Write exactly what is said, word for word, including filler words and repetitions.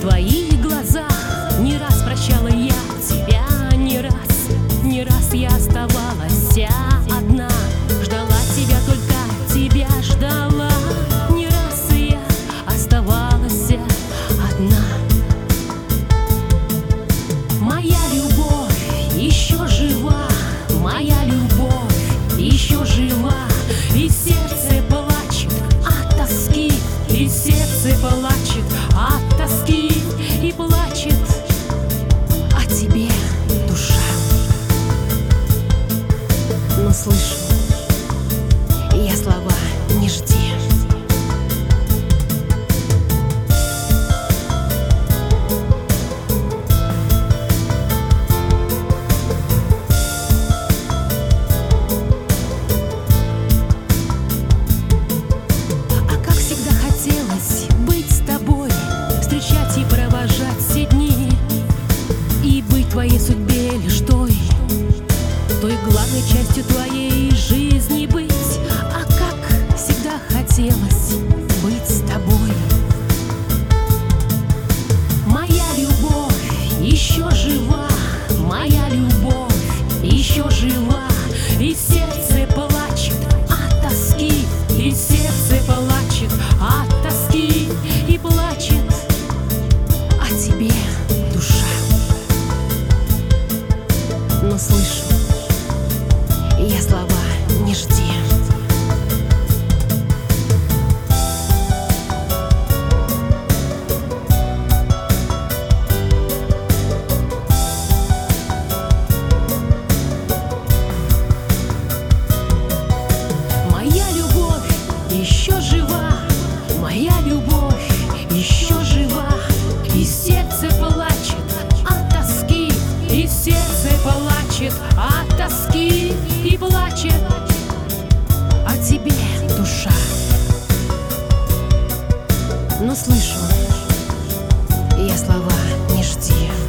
твоих глазах не раз прощала я тебя, не раз, не раз я оставалась одна. Ждала тебя, только тебя ждала. Не раз я оставалась одна. Моя любовь еще жива, моя любовь еще жива. И сердце плачет от тоски, и сердце плачет от тоски, и плачет о тебе душа. Но слышу я слова: не жди. Хотелось быть с тобой, встречать и провожать все дни, и быть твоей судьбе лишь той, той главной частью твоей жизни быть. А как всегда хотелось быть с тобой. Моя любовь еще жива, моя любовь еще жива. И сердце плачет от тоски, и сердце плачет от тоски, и плачет о тебе душа. Но слышу я слова: не жди. Еще жива, моя любовь еще жива. И сердце плачет от тоски, и сердце плачет от тоски, и плачет о тебе душа. Но слышу я слова: не жди.